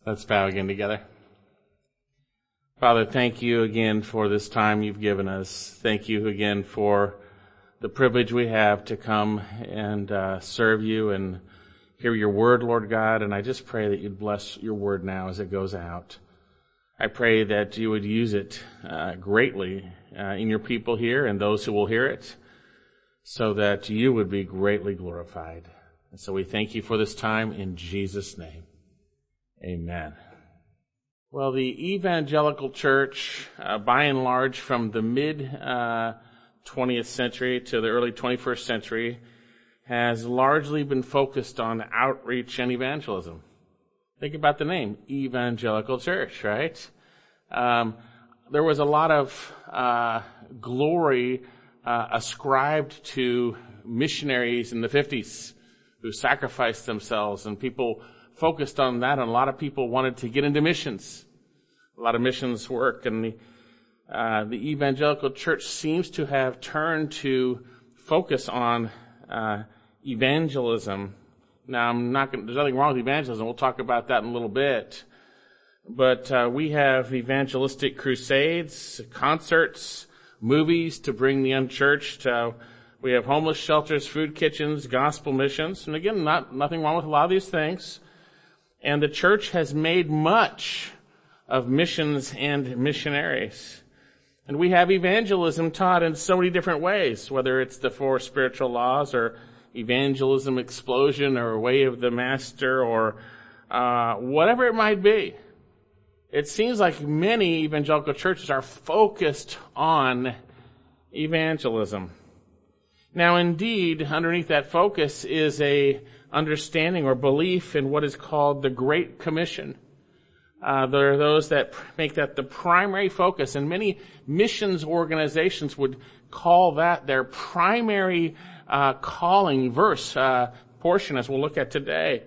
Let's bow again together. Father, thank you again for this time you've given us. Thank you again for the privilege we have to come and serve you and hear your word, Lord God. And I just pray that you'd bless your word now as it goes out. I pray that you would use it greatly in your people here and those who will hear it, so that you would be greatly glorified. And so we thank you for this time in Jesus' name. Amen. Well, the evangelical church, by and large, from the mid-20th century to the early 21st century, has largely been focused on outreach and evangelism. Think about the name, evangelical church, right? There was a lot of glory ascribed to missionaries in the 50s who sacrificed themselves, and people focused on that, and a lot of people wanted to get into missions. A lot of missions work, and the evangelical church seems to have turned to focus on evangelism. Now, there's nothing wrong with evangelism. We'll talk about that in a little bit. But we have evangelistic crusades, concerts, movies to bring the unchurched. We have homeless shelters, food kitchens, gospel missions. And again, nothing wrong with a lot of these things. And the church has made much of missions and missionaries. And we have evangelism taught in so many different ways, whether it's the 4 spiritual laws or evangelism explosion or way of the master or whatever it might be. It seems like many evangelical churches are focused on evangelism. Now, indeed, underneath that focus is a understanding or belief in what is called the Great Commission. There are those that make that the primary focus, and many missions organizations would call that their primary calling verse portion, as we'll look at today.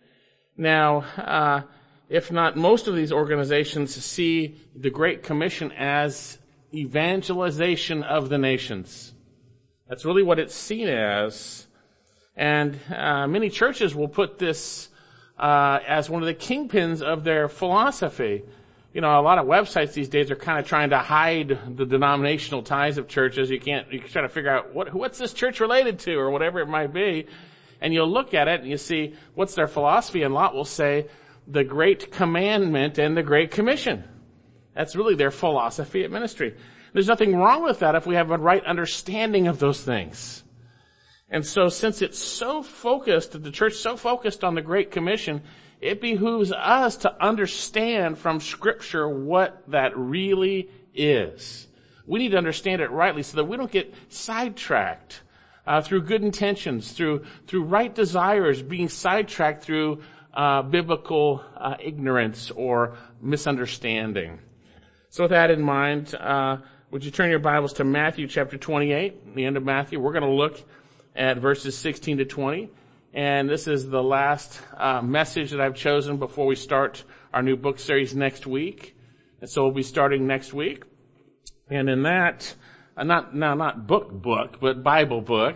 Now, if not most of these organizations see the Great Commission as evangelization of the nations. That's really what it's seen as. And many churches will put this as one of the kingpins of their philosophy. You know, a lot of websites these days are kind of trying to hide the denominational ties of churches. You try to figure out what's this church related to or whatever it might be. And you'll look at it and you see what's their philosophy, and a lot will say the Great Commandment and the Great Commission. That's really their philosophy of ministry. There's nothing wrong with that if we have a right understanding of those things. And so since it's so focused, the church so focused on the Great Commission, it behooves us to understand from Scripture what that really is. We need to understand it rightly so that we don't get sidetracked through good intentions, through right desires, being sidetracked through biblical ignorance or misunderstanding. So with that in mind, would you turn your Bibles to Matthew chapter 28, the end of Matthew? We're going to look at verses 16 to 20. And this is the last message that I've chosen before we start our new book series next week. And so we'll be starting next week. And in that, not book, but Bible book.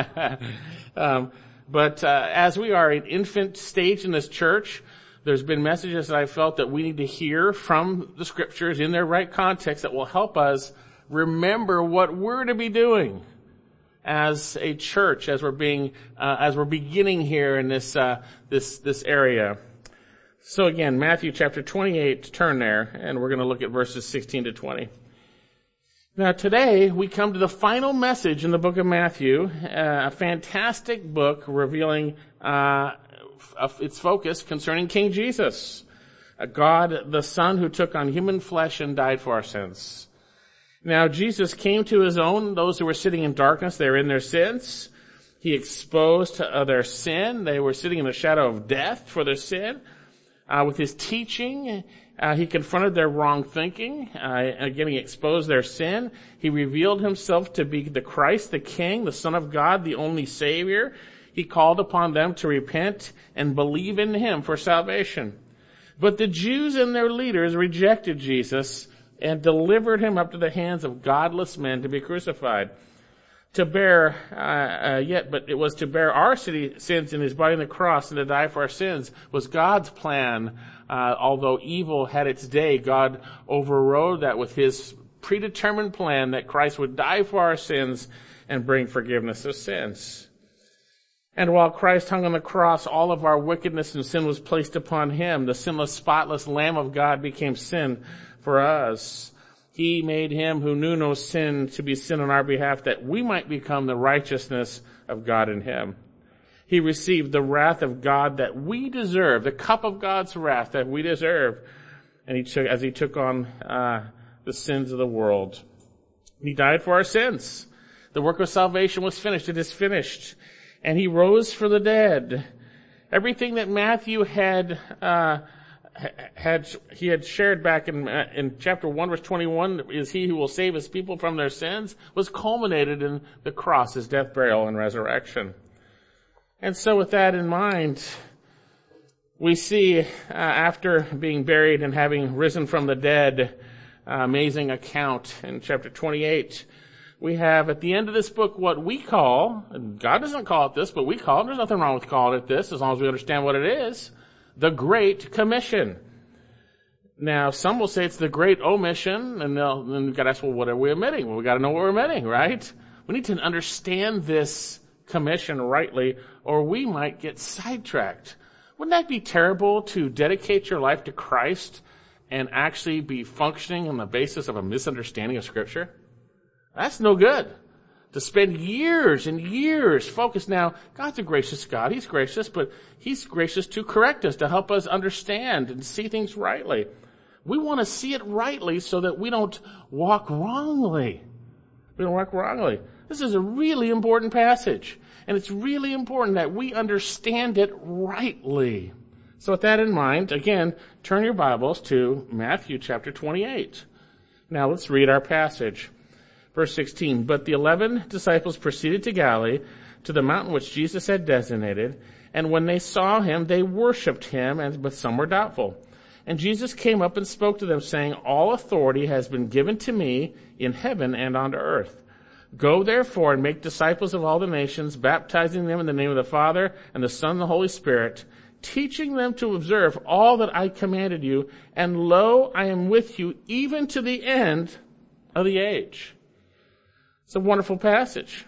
But as we are at infant stage in this church, there's been messages that I felt that we need to hear from the Scriptures in their right context that will help us remember what we're to be doing as a church, as we're beginning here in this area. So again, Matthew chapter 28, turn there, and we're going to look at verses 16 to 20. Now today, we come to the final message in the book of Matthew, a fantastic book revealing its focus concerning King Jesus, a God the Son who took on human flesh and died for our sins. Now, Jesus came to his own, those who were sitting in darkness. They were in their sins. He exposed their sin. They were sitting in the shadow of death for their sin. With his teaching, he confronted their wrong thinking. Again, he exposed their sin. He revealed himself to be the Christ, the King, the Son of God, the only Savior. He called upon them to repent and believe in him for salvation. But the Jews and their leaders rejected Jesus and delivered him up to the hands of godless men to be crucified. to bear, but it was to bear our sins in his body on the cross and to die for our sins was God's plan. Although evil had its day, God overrode that with his predetermined plan that Christ would die for our sins and bring forgiveness of sins. And while Christ hung on the cross, all of our wickedness and sin was placed upon him. The sinless, spotless Lamb of God became sin for us. He made him who knew no sin to be sin on our behalf, that we might become the righteousness of God in him. He received the wrath of God that we deserve, the cup of God's wrath that we deserve. And he took on the sins of the world. He died for our sins. The work of salvation was finished. It is finished. And he rose for the dead. Everything that Matthew had shared back in chapter 1 verse 21, is he who will save his people from their sins, was culminated in the cross, his death, burial, and resurrection. And so with that in mind, we see after being buried and having risen from the dead, amazing account in chapter 28, we have at the end of this book what we call, and God doesn't call it this, but we call it, there's nothing wrong with calling it this as long as we understand what it is, the Great Commission. Now, some will say it's the Great Omission, and then we've got to ask, well, what are we omitting? Well, we got to know what we're omitting, right? We need to understand this commission rightly, or we might get sidetracked. Wouldn't that be terrible to dedicate your life to Christ and actually be functioning on the basis of a misunderstanding of Scripture? That's no good. To spend years and years focused. Now, God's a gracious God. He's gracious, but he's gracious to correct us, to help us understand and see things rightly. We want to see it rightly so that we don't walk wrongly. We don't walk wrongly. This is a really important passage, and it's really important that we understand it rightly. So with that in mind, again, turn your Bibles to Matthew chapter 28. Now let's read our passage. Verse 16, but the 11 disciples proceeded to Galilee, to the mountain which Jesus had designated, and when they saw him, they worshipped him, but some were doubtful. And Jesus came up and spoke to them, saying, all authority has been given to me in heaven and on earth. Go therefore and make disciples of all the nations, baptizing them in the name of the Father and the Son and the Holy Spirit, teaching them to observe all that I commanded you, and lo, I am with you even to the end of the age. It's a wonderful passage.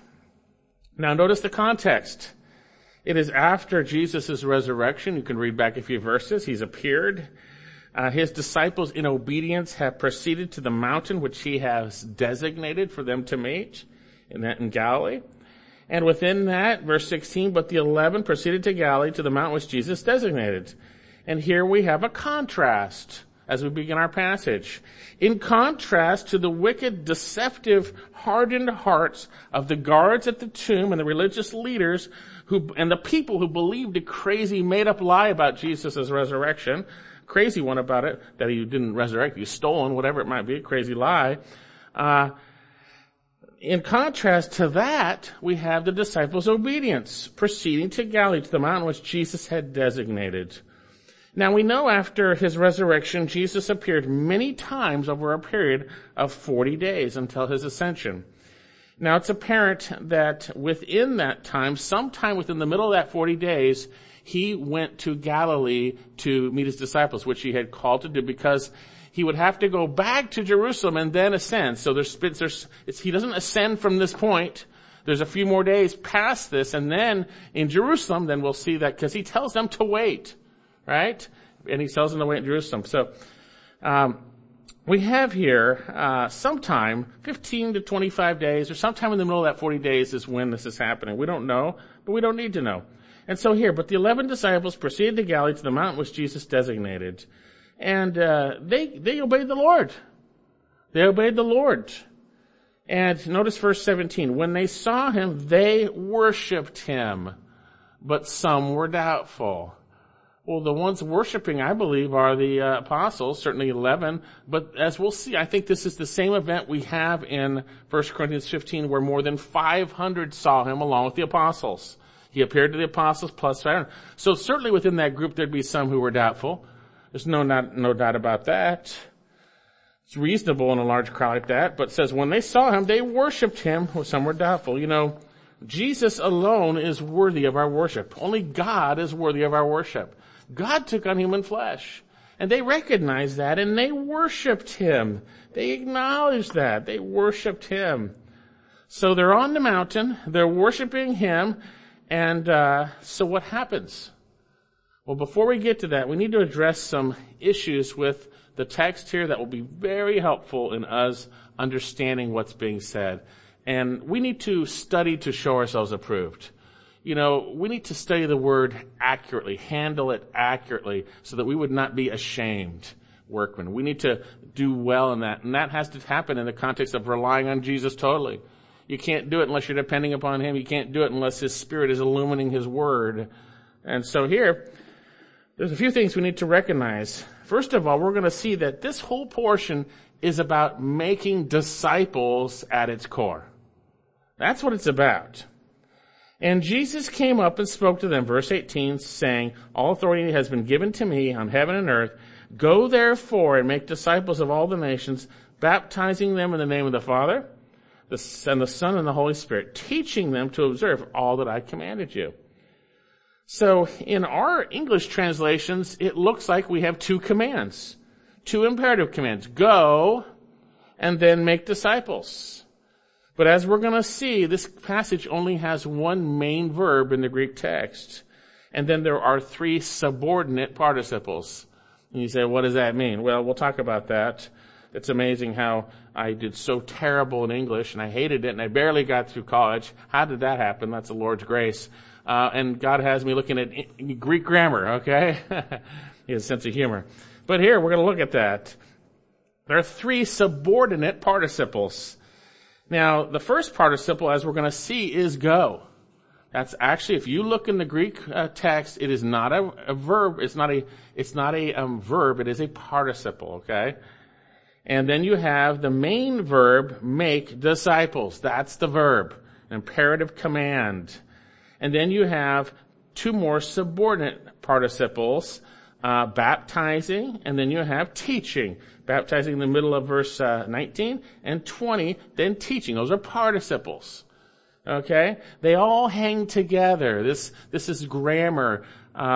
Now notice the context. It is after Jesus' resurrection. You can read back a few verses. He's appeared. His disciples in obedience have proceeded to the mountain which he has designated for them to meet in Galilee. And within that, verse 16, but the 11 proceeded to Galilee to the mountain which Jesus designated. And here we have a contrast as we begin our passage. In contrast to the wicked, deceptive, hardened hearts of the guards at the tomb and the religious leaders and the people who believed a crazy made-up lie about Jesus' resurrection, crazy one about it, that he didn't resurrect, he was stolen, whatever it might be, a crazy lie. In contrast to that, we have the disciples' obedience, proceeding to Galilee, to the mountain which Jesus had designated. Now we know after his resurrection, Jesus appeared many times over a period of 40 days until his ascension. Now it's apparent that within that time, sometime within the middle of that 40 days, he went to Galilee to meet his disciples, which he had called to do, because he would have to go back to Jerusalem and then ascend. So he doesn't ascend from this point. There's a few more days past this, and then in Jerusalem, then we'll see that, because he tells them to wait. Right? And he tells them to wait in Jerusalem. So, we have here, sometime 15 to 25 days, or sometime in the middle of that 40 days is when this is happening. We don't know, but we don't need to know. And so here, but the 11 disciples proceeded to Galilee to the mountain which Jesus designated. And, they obeyed the Lord. They obeyed the Lord. And notice verse 17. When they saw him, they worshipped him, but some were doubtful. Well, the ones worshiping, I believe, are the apostles, certainly 11. But as we'll see, I think this is the same event we have in 1 Corinthians 15, where more than 500 saw him along with the apostles. He appeared to the apostles plus 500. So certainly within that group, there'd be some who were doubtful. There's no doubt about that. It's reasonable in a large crowd like that, but it says when they saw him, they worshiped him. Well, some were doubtful. Jesus alone is worthy of our worship. Only God is worthy of our worship. God took on human flesh. And they recognized that, and they worshiped him. They acknowledged that. They worshiped him. So they're on the mountain. They're worshiping him. And so what happens? Well, before we get to that, we need to address some issues with the text here that will be very helpful in us understanding what's being said. And we need to study to show ourselves approved. We need to study the word accurately, handle it accurately, so that we would not be ashamed workmen. We need to do well in that. And that has to happen in the context of relying on Jesus totally. You can't do it unless you're depending upon him. You can't do it unless his Spirit is illuminating his word. And so here, there's a few things we need to recognize. First of all, we're going to see that this whole portion is about making disciples at its core. That's what it's about. And Jesus came up and spoke to them, verse 18, saying, all authority has been given to me on heaven and earth. Go therefore and make disciples of all the nations, baptizing them in the name of the Father, the Son, and the Holy Spirit, teaching them to observe all that I commanded you. So in our English translations, it looks like we have two commands, two imperative commands. Go and then make disciples. But as we're going to see, this passage only has one main verb in the Greek text. And then there are three subordinate participles. And you say, what does that mean? Well, we'll talk about that. It's amazing how I did so terrible in English, and I hated it, and I barely got through college. How did that happen? That's the Lord's grace. And God has me looking at Greek grammar, okay? He has a sense of humor. But here, we're going to look at that. There are three subordinate participles. Now, the first participle, as we're going to see, is go. That's actually, if you look in the Greek text, it is not a verb. It's not a verb. It is a participle. Okay, and then you have the main verb, make disciples. That's the verb, an imperative command. And then you have two more subordinate participles, baptizing, and then you have teaching. Baptizing in the middle of verse 19 and 20, then teaching. Those are participles. Okay? They all hang together. This is grammar.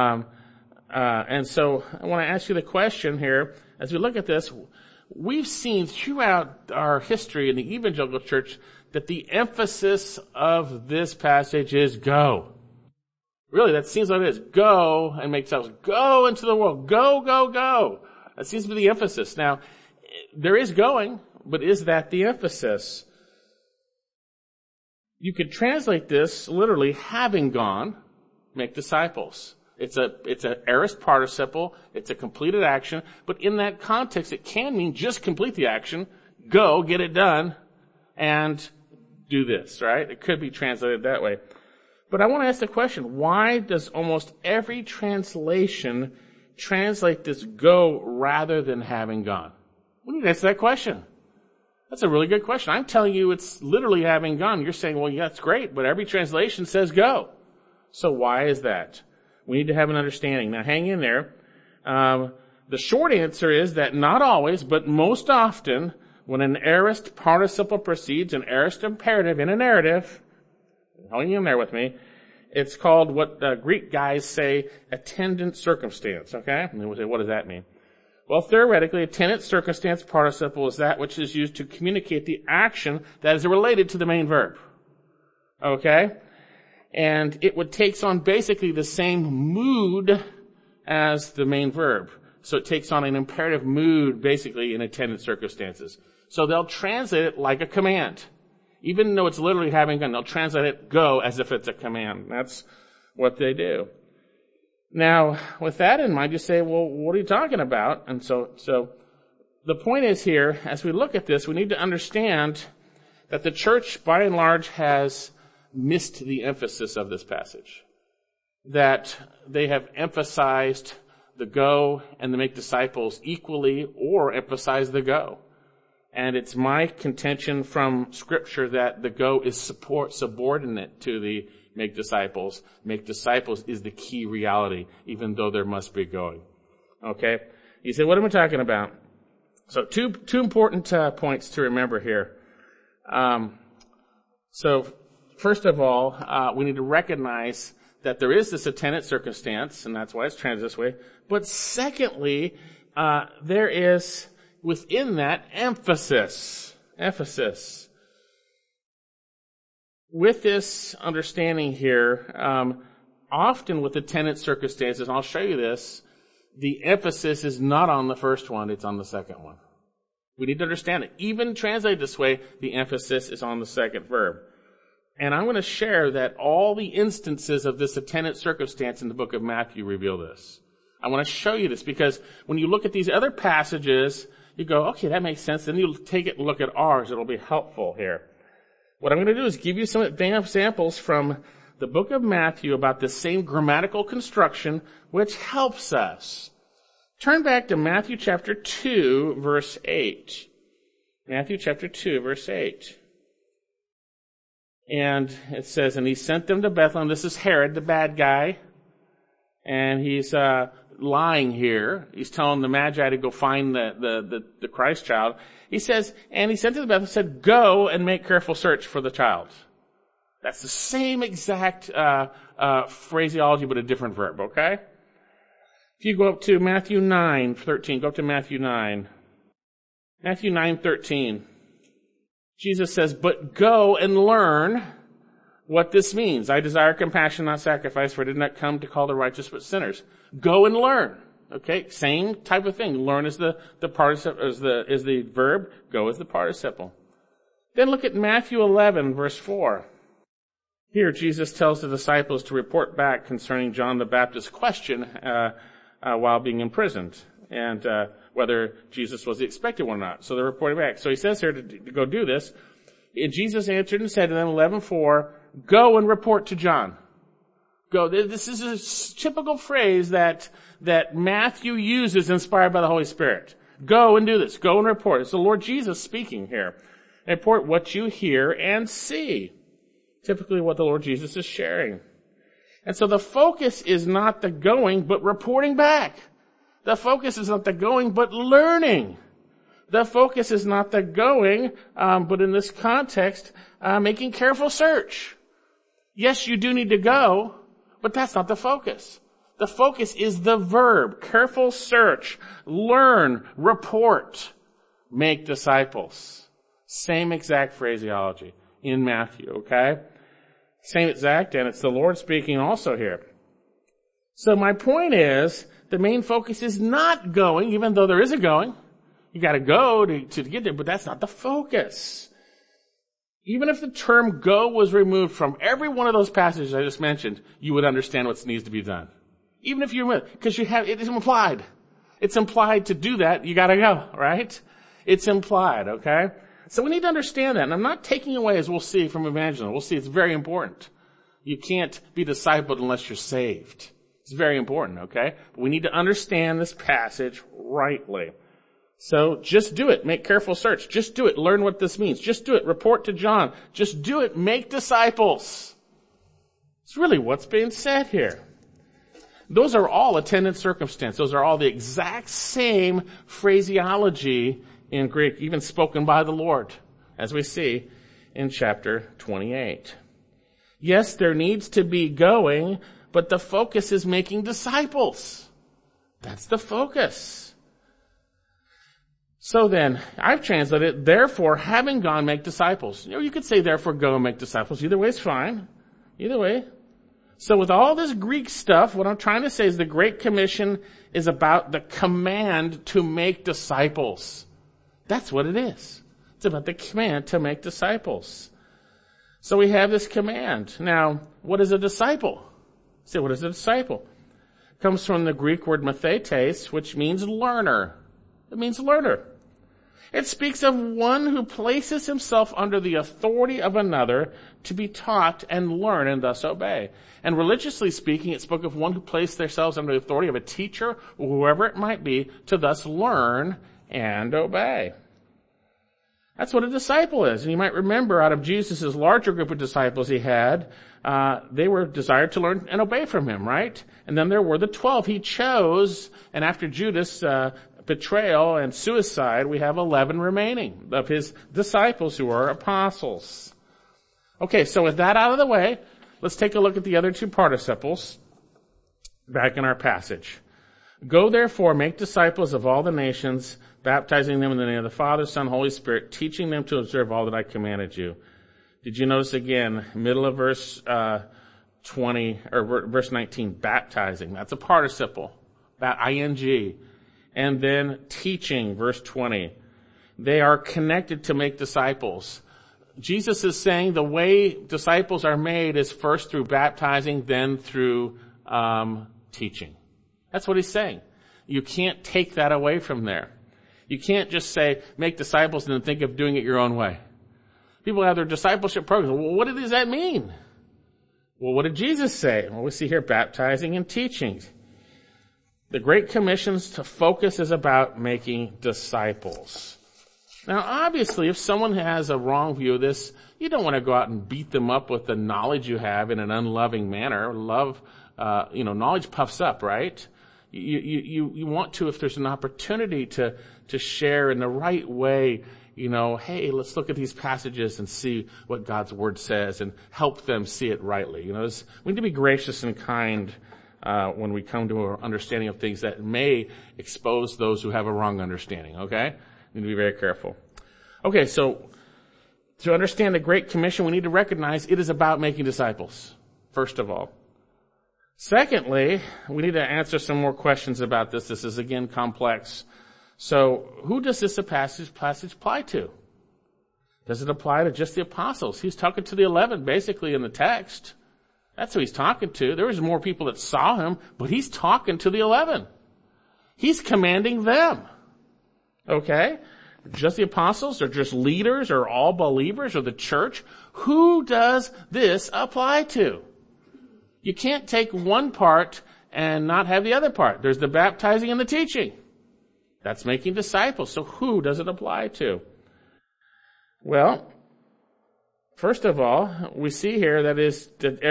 And so I want to ask you the question here. As we look at this, we've seen throughout our history in the evangelical church that the emphasis of this passage is go. Really, that seems like it is. Go and make disciples. Go into the world. Go, go, go. That seems to be the emphasis. Now, there is going, but is that the emphasis? You could translate this literally, having gone, make disciples. It's an aorist participle. It's a completed action. But in that context, it can mean just complete the action, go, get it done, and do this, right? It could be translated that way. But I want to ask the question, why does almost every translation translate this go rather than having gone? We need to answer that question. That's a really good question. I'm telling you it's literally having gone. You're saying, well, yeah, that's great, but every translation says go. So why is that? We need to have an understanding. Now hang in there. The short answer is that not always, but most often, when an aorist participle precedes an aorist imperative in a narrative, hang in there with me, it's called what Greek guys say attendant circumstance, okay? And then we say, what does that mean? Well, theoretically, attendant circumstance participle is that which is used to communicate the action that is related to the main verb, okay? And it takes on basically the same mood as the main verb. So it takes on an imperative mood, basically, in attendant circumstances. So they'll translate it like a command. Even though it's literally having gone, they'll translate it go as if it's a command. That's what they do. Now, with that in mind, you say, well, what are you talking about? And so the point is here, as we look at this, we need to understand that the church, by and large, has missed the emphasis of this passage. That they have emphasized the go and the make disciples equally, or emphasized the go. And it's my contention from Scripture that the go is subordinate to the make disciples. Make disciples is the key reality, even though there must be going. Okay? You say, what am I talking about? So two important points to remember here. So first of all, we need to recognize that there is this attendant circumstance, and that's why it's translated this way. But secondly, there is within that emphasis. With this understanding here, often with attendant circumstances, and I'll show you this, the emphasis is not on the first one, it's on the second one. We need to understand it. Even translated this way, the emphasis is on the second verb. And I'm going to share that all the instances of this attendant circumstance in the book of Matthew reveal this. I want to show you this because when you look at these other passages, you go, okay, that makes sense. Then you'll take it and look at ours. It'll be helpful here. What I'm going to do is give you some examples from the book of Matthew about the same grammatical construction, which helps us. Turn back to Matthew chapter 2, verse 8. Matthew chapter 2, verse 8. And it says, and he sent them to Bethlehem. This is Herod, the bad guy. And he's lying here. He's telling the Magi to go find the Christ child. He says, and he sent to the Bethlehem and said, go and make careful search for the child. That's the same exact phraseology, but a different verb, okay? If you go up to Matthew 9:13, go up to Matthew 9. Matthew 9:13. Jesus says, but go and learn what this means. I desire compassion, not sacrifice, for I did not come to call the righteous but sinners. Go and learn. Okay, same type of thing. Learn is the participle, is the verb. Go is the participle. Then look at Matthew 11, verse 4. Here, Jesus tells the disciples to report back concerning John the Baptist's question while being imprisoned, and whether Jesus was the expected one or not. So they're reporting back. So he says here to go do this. And Jesus answered and said to them, 11:4, go and report to John. Go. This is a typical phrase that Matthew uses inspired by the Holy Spirit. Go and do this. Go and report. It's the Lord Jesus speaking here. Report what you hear and see. Typically what the Lord Jesus is sharing. And so the focus is not the going, but reporting back. The focus is not the going, but learning. The focus is not the going, but in this context, making careful search. Yes, you do need to go, but that's not the focus. The focus is the verb. Careful search, learn, report, make disciples. Same exact phraseology in Matthew, okay? Same exact, and it's the Lord speaking also here. So my point is, the main focus is not going, even though there is a going. You gotta go to get there, but that's not the focus. Even if the term go was removed from every one of those passages I just mentioned, you would understand what needs to be done. Even if you're because it is implied. It's implied to do that, you gotta go, right? It's implied, okay? So we need to understand that. And I'm not taking away, as we'll see from evangelism. We'll see it's very important. You can't be discipled unless you're saved. It's very important, okay? But we need to understand this passage rightly. So just do it. Make careful search. Just do it. Learn what this means. Just do it. Report to John. Just do it. Make disciples. It's really what's being said here. Those are all attendant circumstance. Those are all the exact same phraseology in Greek, even spoken by the Lord, as we see in chapter 28. Yes, there needs to be going, but the focus is making disciples. That's the focus. So then, I've translated, therefore, having gone, make disciples. You could say, therefore, go and make disciples. Either way is fine. Either way. So with all this Greek stuff, what I'm trying to say is the Great Commission is about the command to make disciples. That's what it is. It's about the command to make disciples. So we have this command. Now, what is a disciple? Say, what is a disciple? It comes from the Greek word mathetes, which means learner. It means learner. It speaks of one who places himself under the authority of another to be taught and learn and thus obey. And religiously speaking, it spoke of one who placed themselves under the authority of a teacher or whoever it might be to thus learn and obey. That's what a disciple is. And you might remember out of Jesus' larger group of disciples he had, they were desired to learn and obey from him, right? And then there were the 12 he chose, and after Judas betrayal and suicide, we have 11 remaining of his disciples who are apostles. Okay, so with that out of the way, let's take a look at the other two participles back in our passage. Go therefore, make disciples of all the nations, baptizing them in the name of the Father, Son, Holy Spirit, teaching them to observe all that I commanded you. Did you notice again, middle of verse 20, or verse 19, baptizing. That's a participle, ing. And then teaching, verse 20. They are connected to make disciples. Jesus is saying the way disciples are made is first through baptizing, then through teaching. That's what he's saying. You can't take that away from there. You can't just say, make disciples and then think of doing it your own way. People have their discipleship programs. Well, what does that mean? Well, what did Jesus say? Well, we see here baptizing and teaching. The Great Commission's to focus is about making disciples. Now, obviously, if someone has a wrong view of this, you don't want to go out and beat them up with the knowledge you have in an unloving manner. Knowledge puffs up, right? You want to, if there's an opportunity to share in the right way, hey, let's look at these passages and see what God's Word says and help them see it rightly. We need to be gracious and kind when we come to an understanding of things that may expose those who have a wrong understanding, okay? We need to be very careful. Okay, so to understand the Great Commission, we need to recognize it is about making disciples, first of all. Secondly, we need to answer some more questions about this. This is, again, complex. So, who does this passage apply to? Does it apply to just the apostles? He's talking to the 11, basically, in the text. That's who he's talking to. There was more people that saw him, but he's talking to the 11. He's commanding them. Okay? Just the apostles, or just leaders, or all believers, or the church? Who does this apply to? You can't take one part and not have the other part. There's the baptizing and the teaching. That's making disciples. So who does it apply to? Well, first of all, we see here is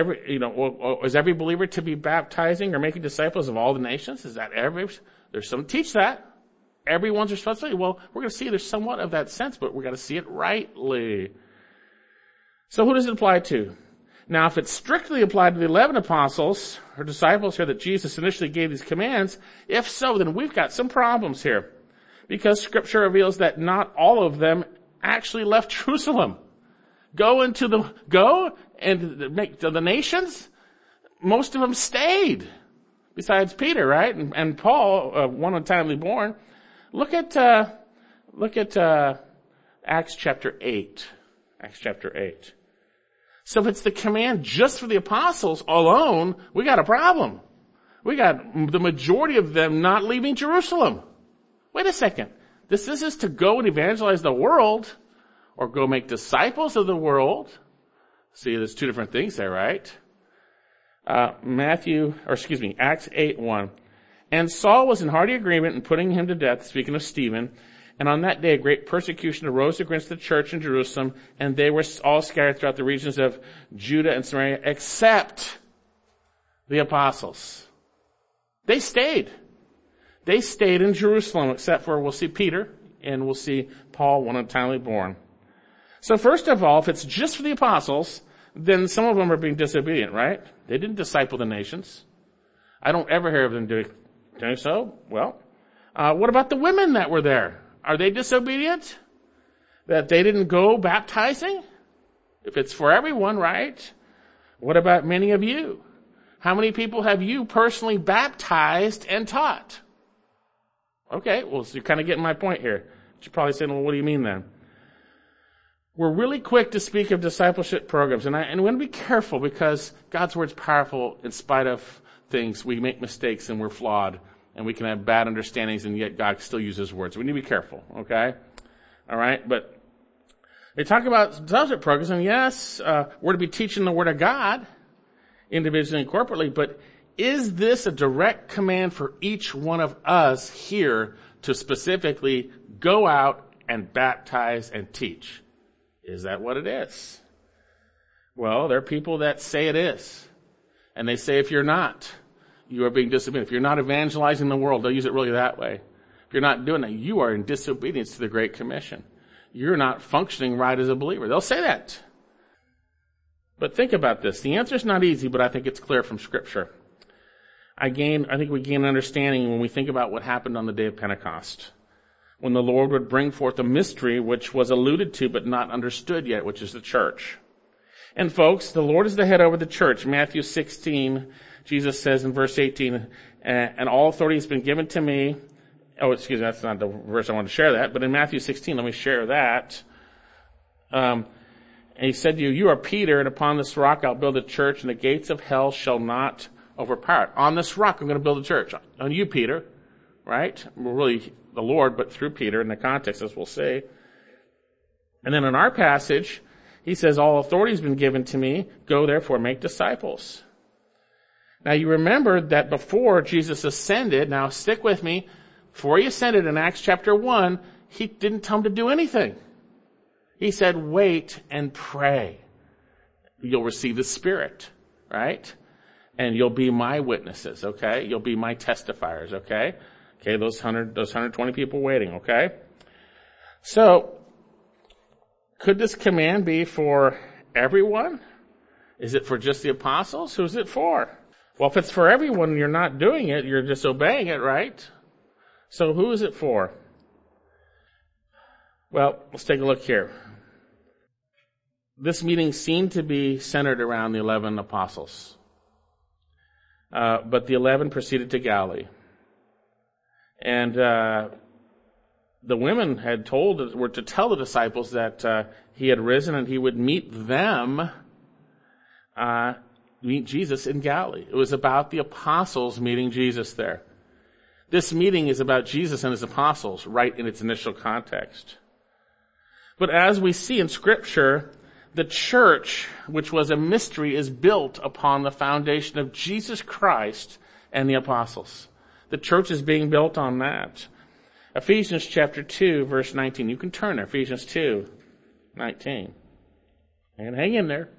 every believer to be baptizing or making disciples of all the nations? Is that there's some teach that. Everyone's responsibility. Well, we're going to see there's somewhat of that sense, but we're going to see it rightly. So who does it apply to? Now, if it's strictly applied to the 11 apostles or disciples here that Jesus initially gave these commands, if so, then we've got some problems here. Because Scripture reveals that not all of them actually left Jerusalem. Go and make to the nations. Most of them stayed. Besides Peter, right? And Paul, one untimely born. Look at Acts chapter 8. Acts chapter 8. So if it's the command just for the apostles alone, we got a problem. We got the majority of them not leaving Jerusalem. Wait a second. This is to go and evangelize the world or go make disciples of the world. See, there's two different things there, right? Acts 8:1. And Saul was in hearty agreement in putting him to death, speaking of Stephen. And on that day, a great persecution arose against the church in Jerusalem, and they were all scattered throughout the regions of Judah and Samaria, except the apostles. They stayed. They stayed in Jerusalem, except for, we'll see Peter, and we'll see Paul, one untimely born. So first of all, if it's just for the apostles, then some of them are being disobedient, right? They didn't disciple the nations. I don't ever hear of them doing so. Well, what about the women that were there? Are they disobedient? That they didn't go baptizing? If it's for everyone, right? What about many of you? How many people have you personally baptized and taught? Okay, well, so you're kind of getting my point here. You're probably saying, well, what do you mean then? We're really quick to speak of discipleship programs, and we want to be careful because God's Word's powerful in spite of things. We make mistakes and we're flawed. And we can have bad understandings, and yet God still uses words. We need to be careful, okay? All right? But they talk about discipleship programs, and yes, we're to be teaching the Word of God individually and corporately, but is this a direct command for each one of us here to specifically go out and baptize and teach? Is that what it is? Well, there are people that say it is. And they say if you're not, you are being disobedient. If you're not evangelizing the world, they'll use it really that way. If you're not doing that, you are in disobedience to the Great Commission. You're not functioning right as a believer. They'll say that. But think about this. The answer is not easy, but I think it's clear from Scripture. I think we gain understanding when we think about what happened on the day of Pentecost, when the Lord would bring forth a mystery which was alluded to but not understood yet, which is the church. And folks, the Lord is the head over the church. Matthew 16, Jesus says in verse 18, and all authority has been given to me. Oh, excuse me, that's not the verse I want to share that, but in Matthew 16, let me share that. And he said to you, you are Peter, and upon this rock I'll build a church, and the gates of hell shall not overpower it. On this rock I'm going to build a church. On you, Peter, right? Well, really the Lord, but through Peter in the context, as we'll see. And then in our passage, he says, all authority has been given to me. Go therefore, make disciples. Now you remember that before Jesus ascended, now stick with me, before he ascended in Acts chapter 1, he didn't tell them to do anything. He said, wait and pray. You'll receive the Spirit, right? And you'll be my witnesses, okay? You'll be my testifiers, okay? Okay, those 120 people waiting, okay? So, could this command be for everyone? Is it for just the apostles? Who's it for? Well, if it's for everyone and you're not doing it, you're disobeying it, right? So who is it for? Well, let's take a look here. This meeting seemed to be centered around the 11 apostles. But the 11 proceeded to Galilee. And the women were to tell the disciples that he had risen and he would meet Jesus in Galilee. It was about the apostles meeting Jesus there. This meeting is about Jesus and his apostles right in its initial context. But as we see in Scripture, the church, which was a mystery, is built upon the foundation of Jesus Christ and the apostles. The church is being built on that. Ephesians chapter 2, verse 19. You can turn there. Ephesians 2, 19. And hang in there.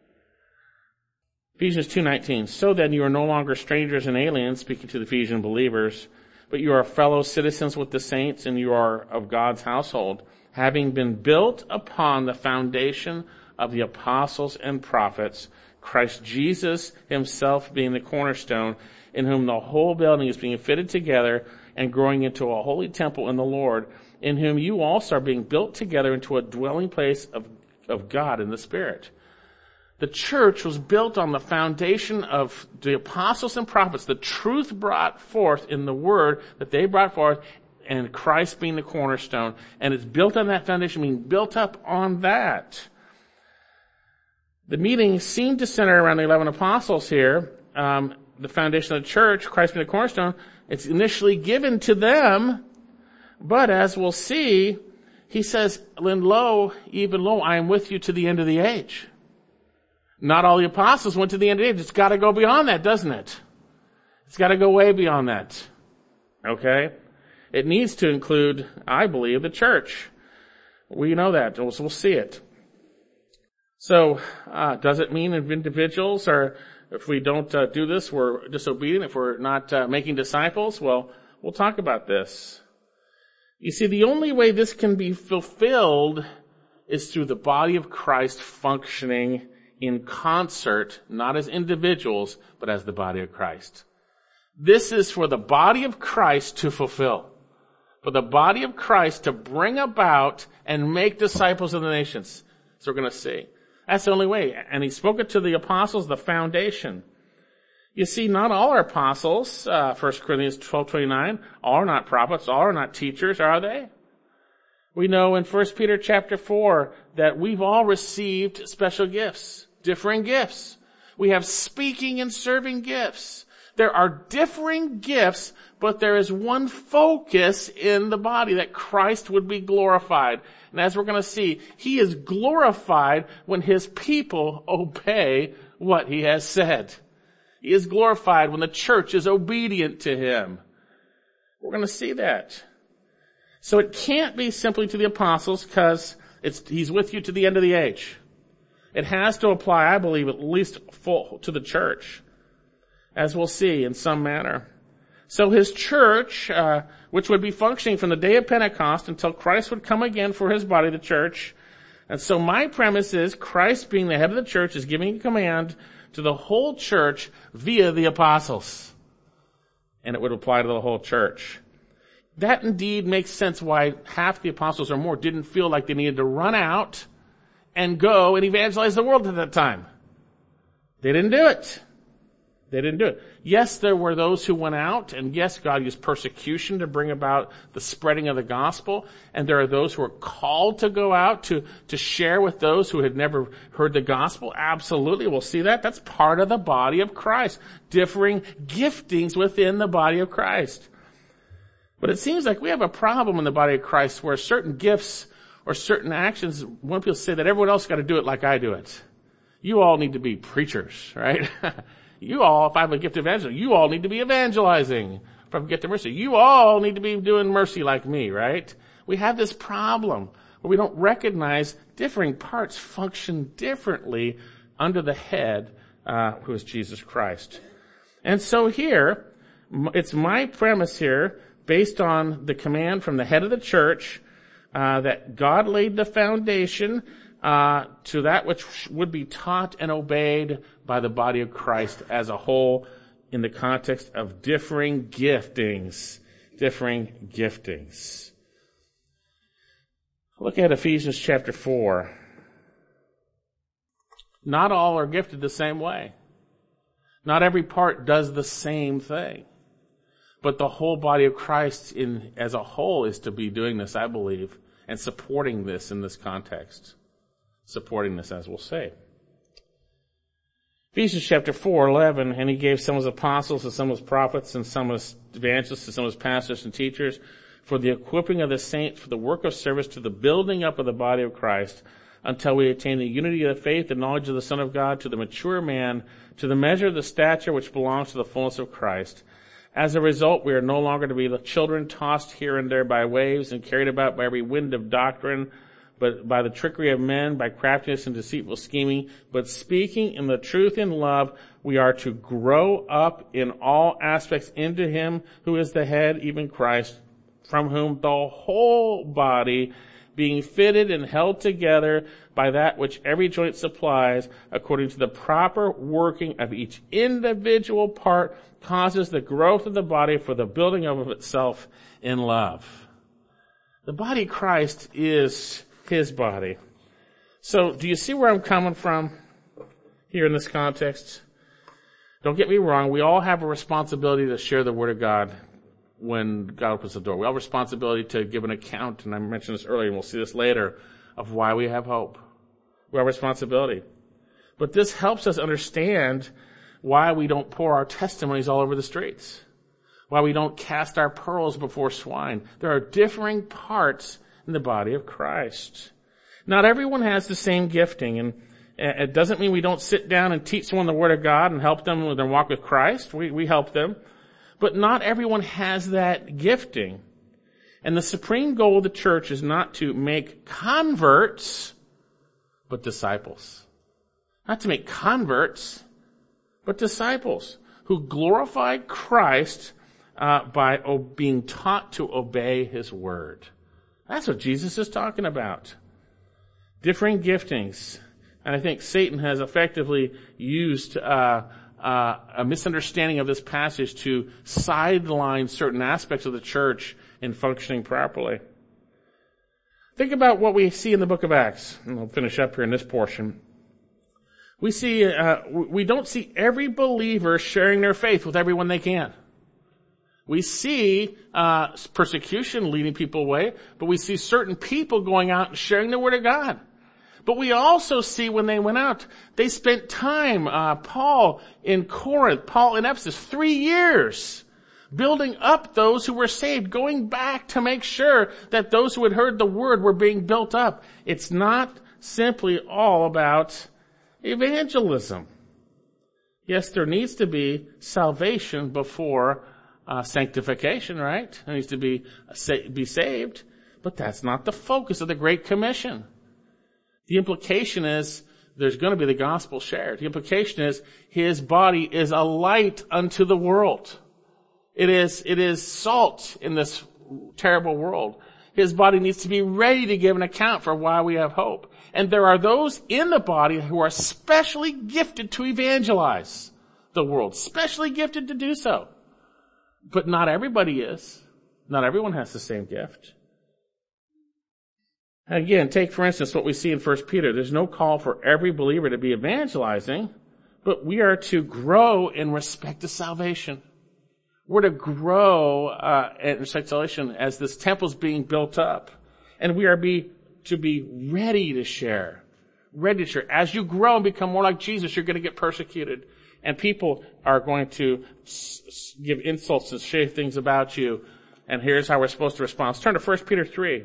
Ephesians 2:19. So then you are no longer strangers and aliens, speaking to the Ephesian believers, but you are fellow citizens with the saints and you are of God's household, having been built upon the foundation of the apostles and prophets, Christ Jesus himself being the cornerstone, in whom the whole building is being fitted together and growing into a holy temple in the Lord, in whom you also are being built together into a dwelling place of God in the Spirit. The church was built on the foundation of the apostles and prophets, the truth brought forth in the word that they brought forth, and Christ being the cornerstone. And it's built on that foundation, being built up on that. The meeting seemed to center around the 11 apostles here. The foundation of the church, Christ being the cornerstone, it's initially given to them. But as we'll see, he says, even lo, I am with you to the end of the age. Not all the apostles went to the end of the age. It's got to go beyond that, doesn't it? It's got to go way beyond that. Okay? It needs to include, I believe, the church. We know that. We'll see it. So, does it mean individuals are, if we don't do this, we're disobedient, if we're not making disciples? Well, we'll talk about this. You see, the only way this can be fulfilled is through the body of Christ functioning in concert, not as individuals, but as the body of Christ. This is for the body of Christ to fulfill. For the body of Christ to bring about and make disciples of the nations. So we're going to see. That's the only way. And he spoke it to the apostles, the foundation. You see, not all are apostles. 1 Corinthians 12:29. All are not prophets. All are not teachers, are they? We know in 1 Peter chapter 4 that we've all received special gifts. Differing gifts. We have speaking and serving gifts. There are differing gifts, but there is one focus in the body, that Christ would be glorified. And as we're going to see, he is glorified when his people obey what he has said. He is glorified when the church is obedient to him. We're going to see that. So it can't be simply to the apostles because he's with you to the end of the age. It has to apply, I believe, at least full to the church, as we'll see in some manner. So his church, which would be functioning from the day of Pentecost until Christ would come again for his body, the church. And so my premise is Christ, being the head of the church, is giving a command to the whole church via the apostles. And it would apply to the whole church. That indeed makes sense why half the apostles or more didn't feel like they needed to run out and go and evangelize the world at that time. They didn't do it. They didn't do it. Yes, there were those who went out, and yes, God used persecution to bring about the spreading of the gospel, and there are those who are called to go out to share with those who had never heard the gospel. Absolutely, we'll see that. That's part of the body of Christ. Differing giftings within the body of Christ. But it seems like we have a problem in the body of Christ where certain gifts or certain actions, one people say that everyone else got to do it like I do it. You all need to be preachers, right? You all, if I have a gift of evangelism, you all need to be evangelizing. If I have a gift of mercy, you all need to be doing mercy like me, right? We have this problem where we don't recognize differing parts function differently under the head, who is Jesus Christ. And so here, it's my premise here, based on the command from the head of the church, that God laid the foundation to that which would be taught and obeyed by the body of Christ as a whole in the context of differing giftings. Differing giftings. Look at Ephesians chapter 4. Not all are gifted the same way. Not every part does the same thing. But the whole body of Christ as a whole is to be doing this, I believe, and supporting this in this context. Supporting this, as we'll say. Ephesians chapter 4:11, and he gave some as apostles, and some as prophets, and some as evangelists, and some as pastors and teachers, for the equipping of the saints, for the work of service, to the building up of the body of Christ, until we attain the unity of the faith and knowledge of the Son of God, to the mature man, to the measure of the stature which belongs to the fullness of Christ. As a result, we are no longer to be the children tossed here and there by waves and carried about by every wind of doctrine, but by the trickery of men, by craftiness and deceitful scheming. But speaking in the truth in love, we are to grow up in all aspects into him who is the head, even Christ, from whom the whole body, being fitted and held together by that which every joint supplies, according to the proper working of each individual part, causes the growth of the body for the building up of itself in love. The body of Christ is his body. So, do you see where I'm coming from here in this context? Don't get me wrong, we all have a responsibility to share the Word of God when God opens the door. We all have a responsibility to give an account, and I mentioned this earlier, and we'll see this later, of why we have hope. We have a responsibility. But this helps us understand why we don't pour our testimonies all over the streets. Why we don't cast our pearls before swine. There are differing parts in the body of Christ. Not everyone has the same gifting, and it doesn't mean we don't sit down and teach someone the Word of God and help them with their walk with Christ. We help them. But not everyone has that gifting. And the supreme goal of the church is not to make converts, but disciples. Not to make converts, but disciples who glorify Christ by being taught to obey his word. That's what Jesus is talking about. Differing giftings. And I think Satan has effectively used a misunderstanding of this passage to sideline certain aspects of the church in functioning properly. Think about what we see in the book of Acts, and we'll finish up here in this portion. We don't see every believer sharing their faith with everyone they can. We see persecution leading people away, but we see certain people going out and sharing the Word of God. But we also see when they went out, they spent time, Paul in Corinth, Paul in Ephesus, 3 years, building up those who were saved, going back to make sure that those who had heard the Word were being built up. It's not simply all about evangelism. Yes, there needs to be salvation before sanctification, right? There needs to be saved, but that's not the focus of the Great Commission. The implication is there's going to be the gospel shared. The implication is his body is a light unto the world. It is salt in this terrible world. His body needs to be ready to give an account for why we have hope. And there are those in the body who are specially gifted to evangelize the world, specially gifted to do so. But not everybody is. Not everyone has the same gift. Again, take for instance what we see in 1 Peter. There's no call for every believer to be evangelizing, but we are to grow in respect to salvation. We're to grow in respect to salvation as this temple's being built up. And we are to be ready to share. Ready to share. As you grow and become more like Jesus, you're going to get persecuted. And people are going to give insults and say things about you. And here's how we're supposed to respond. Let's turn to 1 Peter 3.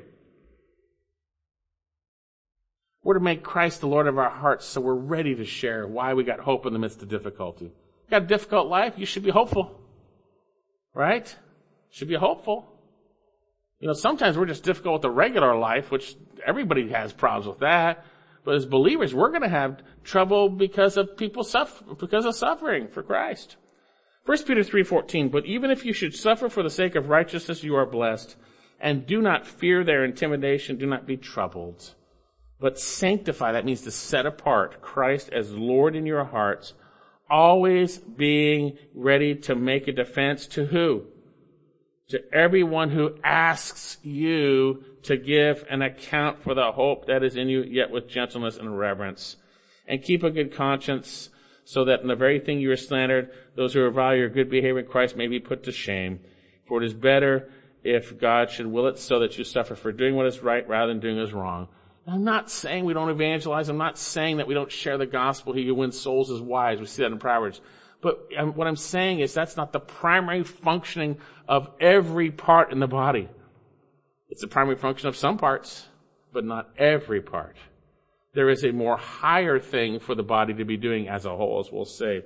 We're to make Christ the Lord of our hearts, so we're ready to share why we got hope in the midst of difficulty. You got a difficult life? You should be hopeful. Right? Should be hopeful. You know, sometimes we're just difficult with the regular life, which everybody has problems with that. But as believers, we're going to have trouble because of because of suffering for Christ. 1 Peter 3:14, but even if you should suffer for the sake of righteousness, you are blessed. And do not fear their intimidation. Do not be troubled. But sanctify, that means to set apart Christ as Lord in your hearts, always being ready to make a defense to who? To everyone who asks you to give an account for the hope that is in you, yet with gentleness and reverence. And keep a good conscience, so that in the very thing you are slandered, those who revile your good behavior in Christ may be put to shame. For it is better if God should will it so that you suffer for doing what is right rather than doing what is wrong. I'm not saying we don't evangelize. I'm not saying that we don't share the gospel. He who wins souls is wise. We see that in Proverbs. But what I'm saying is that's not the primary functioning of every part in the body. It's the primary function of some parts, but not every part. There is a more higher thing for the body to be doing as a whole, as we'll say.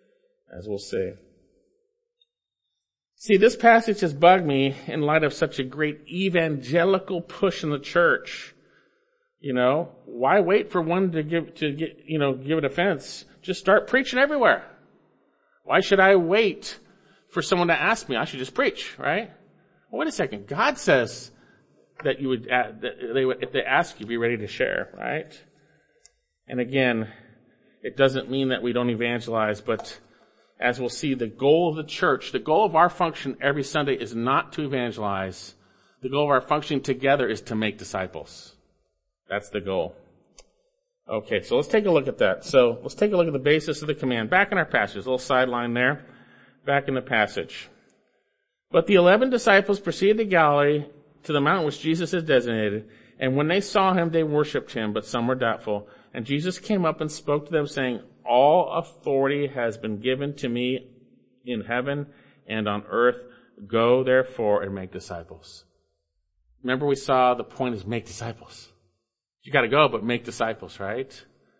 See, this passage has bugged me in light of such a great evangelical push in the church. You know, why wait for one to give a defense? Just start preaching everywhere. Why should I wait for someone to ask me? I should just preach, right? Well, wait a second. God says that you would, if they ask you, be ready to share, right? And again, it doesn't mean that we don't evangelize, but as we'll see, the goal of the church, the goal of our function every Sunday is not to evangelize. The goal of our functioning together is to make disciples. That's the goal. Okay, so let's take a look at that. So let's take a look at the basis of the command. Back in our passage, a little sideline there. Back in the passage. But the 11 disciples proceeded to Galilee, to the mountain which Jesus had designated. And when they saw him, they worshipped him, but some were doubtful. And Jesus came up and spoke to them, saying, all authority has been given to me in heaven and on earth. Go, therefore, and make disciples. Remember we saw the point is make disciples. You got to go, but make disciples, right?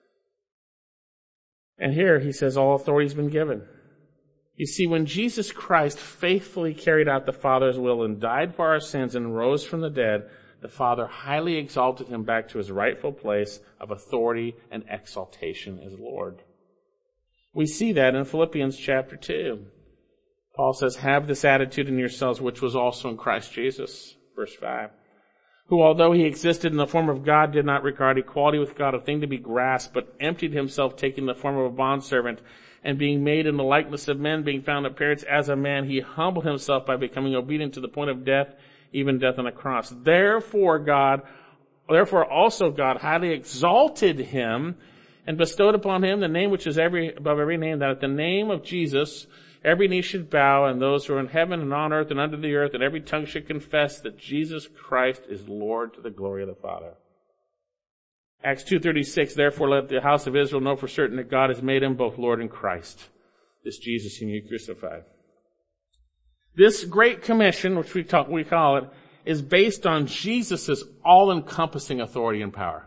And here he says all authority has been given. You see, when Jesus Christ faithfully carried out the Father's will and died for our sins and rose from the dead, the Father highly exalted him back to his rightful place of authority and exaltation as Lord. We see that in Philippians chapter 2. Paul says, have this attitude in yourselves, which was also in Christ Jesus. Verse 5. Who, although he existed in the form of God, did not regard equality with God a thing to be grasped, but emptied himself, taking the form of a bondservant, and being made in the likeness of men, being found in appearance as a man, he humbled himself by becoming obedient to the point of death, even death on a cross. Therefore also God highly exalted him and bestowed upon him the name which is above every name, that at the name of Jesus every knee should bow, and those who are in heaven and on earth and under the earth, and every tongue should confess that Jesus Christ is Lord, to the glory of the Father. Acts 2:36, therefore let the house of Israel know for certain that God has made him both Lord and Christ, this Jesus whom you crucified. This Great Commission, which we call it, is based on Jesus' all-encompassing authority and power.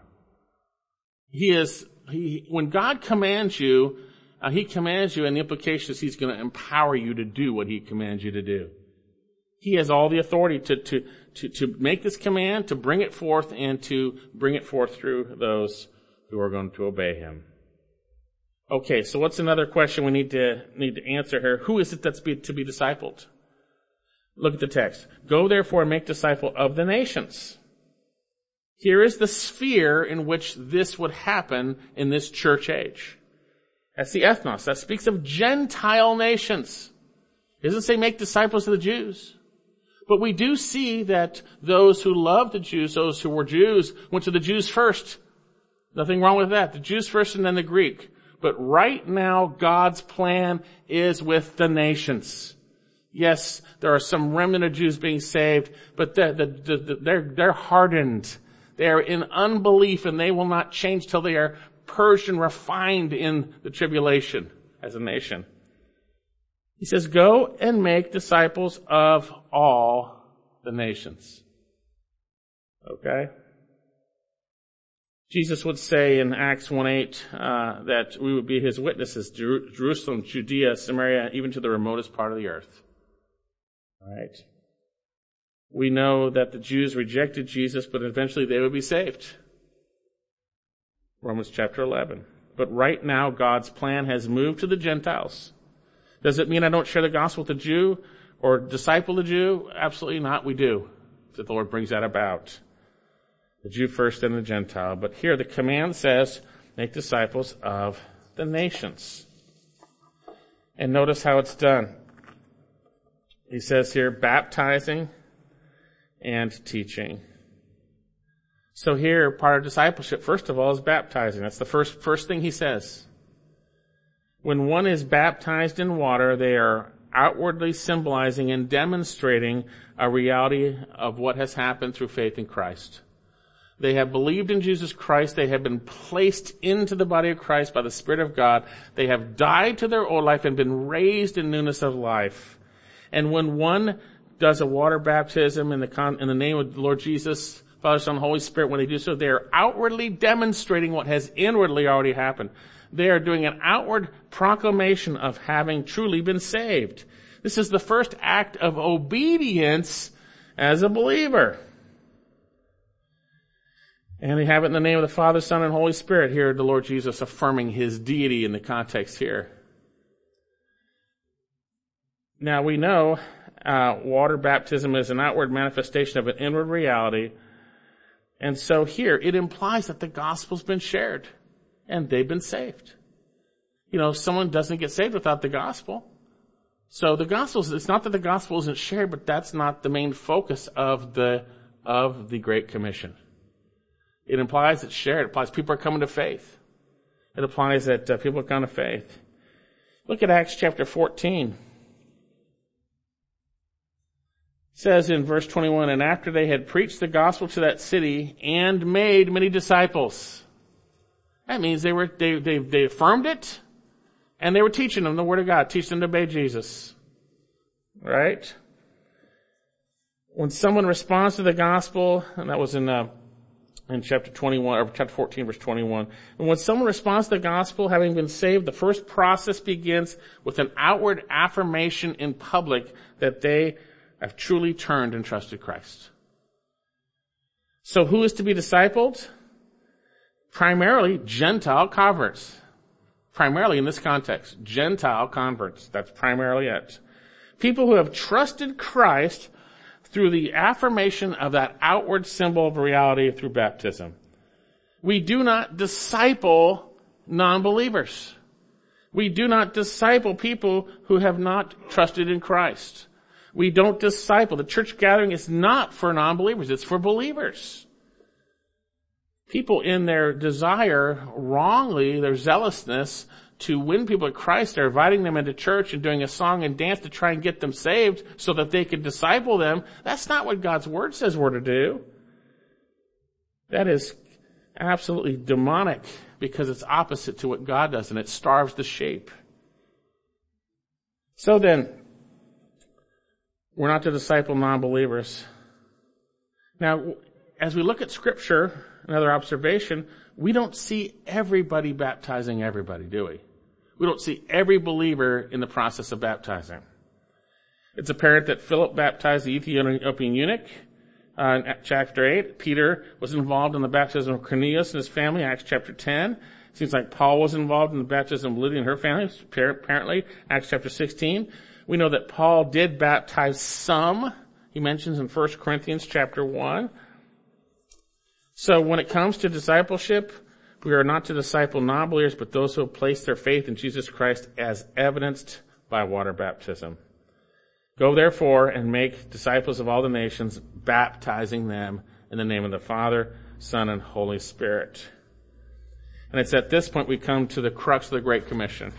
When God commands you, he commands you, and the implication is he's going to empower you to do what he commands you to do. He has all the authority to make this command, to bring it forth, and to bring it forth through those who are going to obey him. Okay, so what's another question we need to answer here? Who is it that's to be discipled? Look at the text. Go therefore and make disciples of the nations. Here is the sphere in which this would happen in this church age. That's the ethnos. That speaks of Gentile nations. It doesn't say make disciples of the Jews. But we do see that those who loved the Jews, those who were Jews, went to the Jews first. Nothing wrong with that. The Jews first and then the Greek. But right now, God's plan is with the nations. Yes, there are some remnant of Jews being saved, but they're hardened. They are in unbelief, and they will not change till they are purged and refined in the tribulation as a nation. He says, go and make disciples of all the nations. Okay? Jesus would say in Acts 1:8 that we would be his witnesses, Jerusalem, Judea, Samaria, even to the remotest part of the earth. All right? We know that the Jews rejected Jesus, but eventually they would be saved. Romans chapter 11. But right now, God's plan has moved to the Gentiles. Does it mean I don't share the gospel with the Jew or disciple the Jew? Absolutely not. We do. The Lord brings that about. The Jew first and the Gentile. But here the command says, make disciples of the nations. And notice how it's done. He says here, baptizing and teaching. So here, part of discipleship, first of all, is baptizing. That's the first thing he says. When one is baptized in water, they are outwardly symbolizing and demonstrating a reality of what has happened through faith in Christ. They have believed in Jesus Christ. They have been placed into the body of Christ by the Spirit of God. They have died to their old life and been raised in newness of life. And when one does a water baptism in the name of the Lord Jesus, Father, Son, Holy Spirit, when they do so, they are outwardly demonstrating what has inwardly already happened. They are doing an outward proclamation of having truly been saved. This is the first act of obedience as a believer. And they have it in the name of the Father, Son, and Holy Spirit. Here, the Lord Jesus affirming his deity in the context here. Now, we know water baptism is an outward manifestation of an inward reality. And so here, it implies that the gospel's been shared and they've been saved. You know, someone doesn't get saved without the gospel. So the gospel, it's not that the gospel isn't shared, but that's not the main focus of the Great Commission. It implies it's shared. It implies people are coming to faith. It implies that people are coming to faith. Look at Acts chapter 14. It says in verse 21, and after they had preached the gospel to that city and made many disciples. That means they affirmed it and they were teaching them the word of God, teaching them to obey Jesus. Right? When someone responds to the gospel, and that was in chapter 21, or chapter 14, verse 21. And when someone responds to the gospel, having been saved, the first process begins with an outward affirmation in public that they have truly turned and trusted Christ. So who is to be discipled? Primarily Gentile converts. Primarily in this context, Gentile converts. That's primarily it. People who have trusted Christ through the affirmation of that outward symbol of reality through baptism. We do not disciple non-believers. We do not disciple people who have not trusted in Christ. We don't disciple. The church gathering is not for non-believers. It's for believers. People in their desire, wrongly, their zealousness to win people to Christ, are inviting them into church and doing a song and dance to try and get them saved so that they can disciple them. That's not what God's word says we're to do. That is absolutely demonic because it's opposite to what God does and it starves the sheep. So then, we're not to disciple non-believers. Now, as we look at Scripture, another observation, we don't see everybody baptizing everybody, do we? We don't see every believer in the process of baptizing. It's apparent that Philip baptized the Ethiopian eunuch in chapter 8. Peter was involved in the baptism of Cornelius and his family, Acts chapter 10. Seems like Paul was involved in the baptism of Lydia and her family, apparently, Acts chapter 16. We know that Paul did baptize some. He mentions in 1 Corinthians chapter 1. So when it comes to discipleship, we are not to disciple non-believers, but those who have placed their faith in Jesus Christ as evidenced by water baptism. Go therefore and make disciples of all the nations, baptizing them in the name of the Father, Son, and Holy Spirit. And it's at this point we come to the crux of the Great Commission.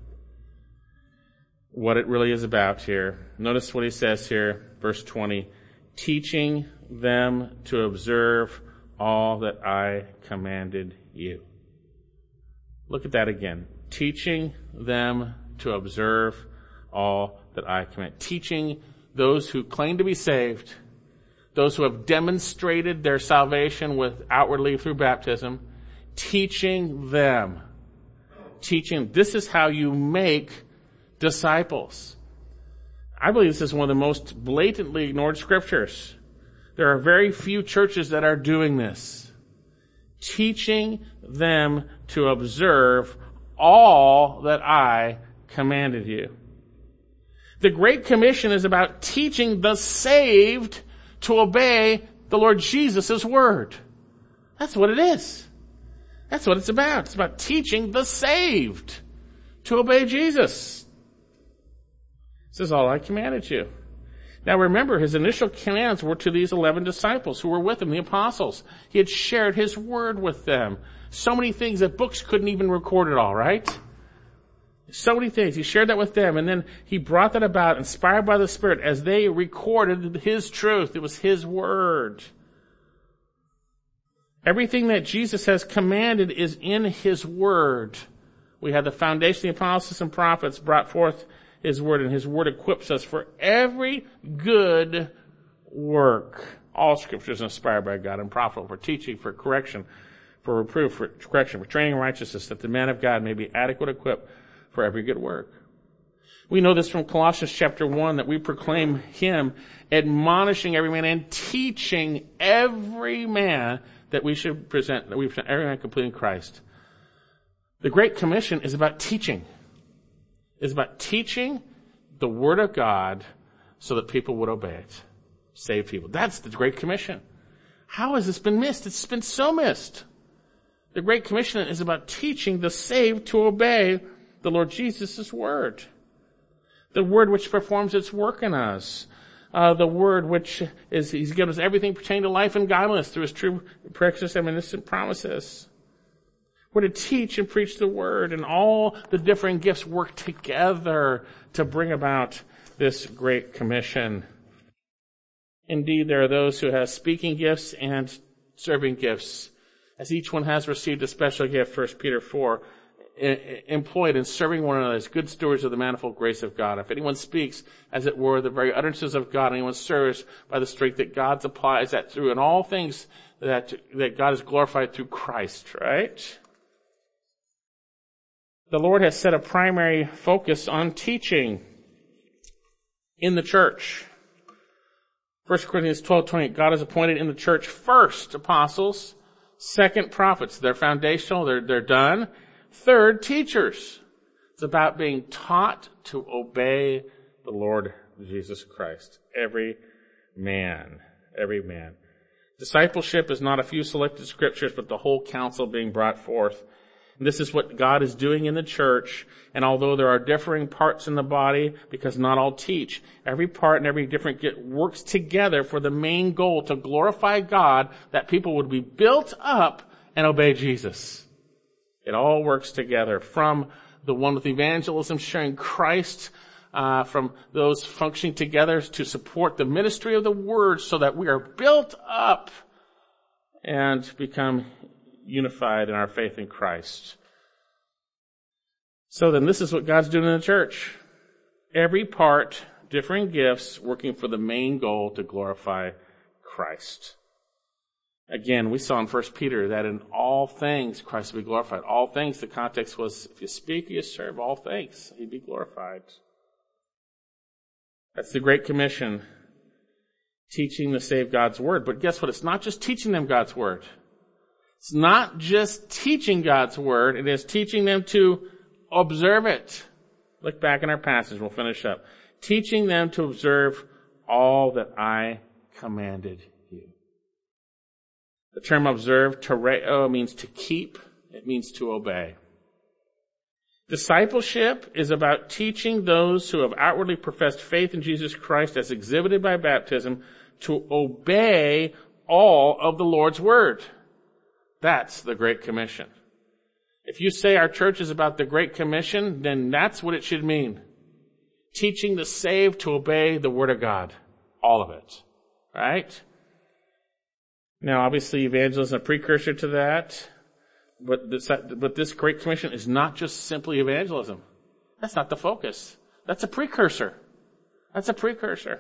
What it really is about here. Notice what he says here, verse 20. Teaching them to observe all that I commanded you. Look at that again. Teaching them to observe all that I command. Teaching those who claim to be saved, those who have demonstrated their salvation outwardly through baptism, teaching them. This is how you make disciples. I believe this is one of the most blatantly ignored scriptures. There are very few churches that are doing this. Teaching them to observe all that I commanded you. The Great Commission is about teaching the saved to obey the Lord Jesus' word. That's what it is. That's what it's about. It's about teaching the saved to obey Jesus. This is all I commanded you. Now remember, his initial commands were to these 11 disciples who were with him, the apostles. He had shared his word with them. So many things that books couldn't even record it all, right? So many things. He shared that with them, and then he brought that about, inspired by the Spirit, as they recorded his truth. It was his word. Everything that Jesus has commanded is in his word. We have the foundation of the apostles and prophets brought forth his word, and his word equips us for every good work. All scripture is inspired by God and profitable for teaching, for correction, for reproof, for correction, for training in righteousness, that the man of God may be adequate equipped for every good work. We know this from Colossians chapter 1, that we proclaim him admonishing every man and teaching every man that we present every man complete in Christ. The Great Commission is about teaching. It's about teaching the Word of God so that people would obey it. Save people. That's the Great Commission. How has this been missed? It's been so missed. The Great Commission is about teaching the saved to obey the Lord Jesus' Word. The Word which performs its work in us. The Word which He's given us everything pertaining to life and godliness through His true, precious, and innocent promises. We're to teach and preach the Word, and all the different gifts work together to bring about this Great Commission. Indeed, there are those who have speaking gifts and serving gifts, as each one has received a special gift, 1 Peter 4, employed in serving one another as good stewards of the manifold grace of God. If anyone speaks, as it were, the very utterances of God, and anyone serves by the strength that God supplies, that through in all things that God is glorified through Christ, right? The Lord has set a primary focus on teaching in the church. 1 Corinthians 12:28, God has appointed in the church first apostles, second prophets. They're foundational, they're done. Third, teachers. It's about being taught to obey the Lord Jesus Christ. Every man. Discipleship is not a few selected scriptures, but the whole counsel being brought forth. And this is what God is doing in the church. And although there are differing parts in the body, because not all teach, every part and every different gift works together for the main goal to glorify God, that people would be built up and obey Jesus. It all works together, from the one with evangelism sharing Christ, from those functioning together to support the ministry of the word, so that we are built up and become unified in our faith in Christ. So then this is what God's doing in the church. Every part, differing gifts, working for the main goal to glorify Christ. Again, we saw in 1 Peter that in all things Christ will be glorified. All things, the context was, if you speak, you serve, all things, he'd be glorified. That's the Great Commission. Teaching the saved God's word. But guess what? It's not just teaching them God's word. It's not just teaching God's word. It is teaching them to observe it. Look back in our passage. We'll finish up. teaching them to observe all that I commanded you. The term observe, tereo, means to keep. It means to obey. Discipleship is about teaching those who have outwardly professed faith in Jesus Christ as exhibited by baptism to obey all of the Lord's Word. That's the Great Commission. If you say our church is about the Great Commission, then that's what it should mean. Teaching the saved to obey the Word of God. All of it. Right? Now, obviously, evangelism is a precursor to that. But this Great Commission is not just simply evangelism. That's not the focus. That's a precursor. That's a precursor.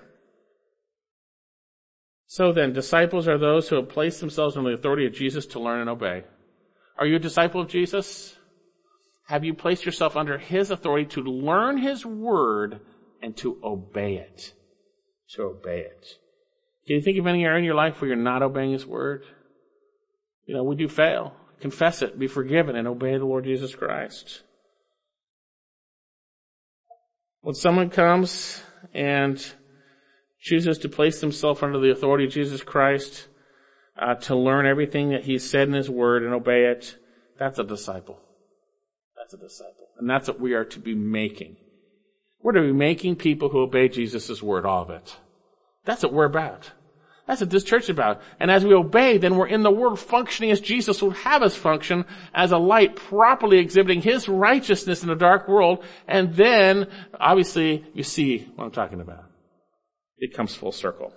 So then, disciples are those who have placed themselves under the authority of Jesus to learn and obey. Are you a disciple of Jesus? Have you placed yourself under His authority to learn His Word and to obey it? To obey it. Can you think of any area in your life where you're not obeying His Word? We do fail. Confess it, be forgiven, and obey the Lord Jesus Christ. When someone comes and chooses to place themselves under the authority of Jesus Christ, to learn everything that He said in His Word and obey it, that's a disciple. That's a disciple. And that's what we are to be making. We're to be making people who obey Jesus' Word, all of it. That's what we're about. That's what this church is about. And as we obey, then we're in the world functioning as Jesus would have us function, as a light properly exhibiting His righteousness in a dark world. And then, obviously, you see what I'm talking about. It comes full circle.